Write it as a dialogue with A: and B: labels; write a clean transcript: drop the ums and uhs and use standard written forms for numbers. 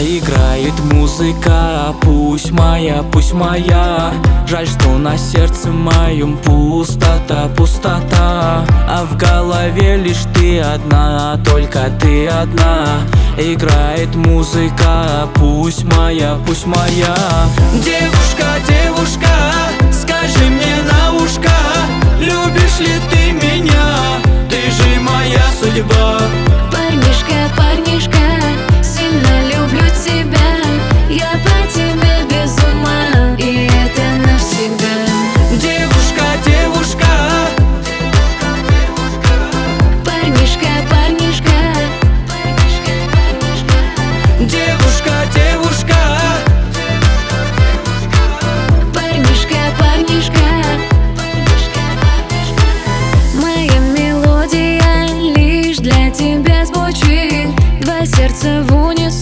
A: Играет музыка, пусть моя, пусть моя. Жаль, что на сердце моем пустота, пустота. А в голове лишь ты одна, только ты одна. Играет музыка, пусть моя, пусть моя. Девушка, девушка, скажи мне на ушко, любишь ли ты меня? Ты же моя судьба.
B: Парнишка, парнишка, сильно люблю тебя. Я по тебе без ума, и это навсегда.
A: Девушка, девушка,
B: парнишка, парнишка,
A: девушка, девушка,
B: парнишка, парнишка. Моя мелодия лишь для тебя звучит. Два сердца в унисон.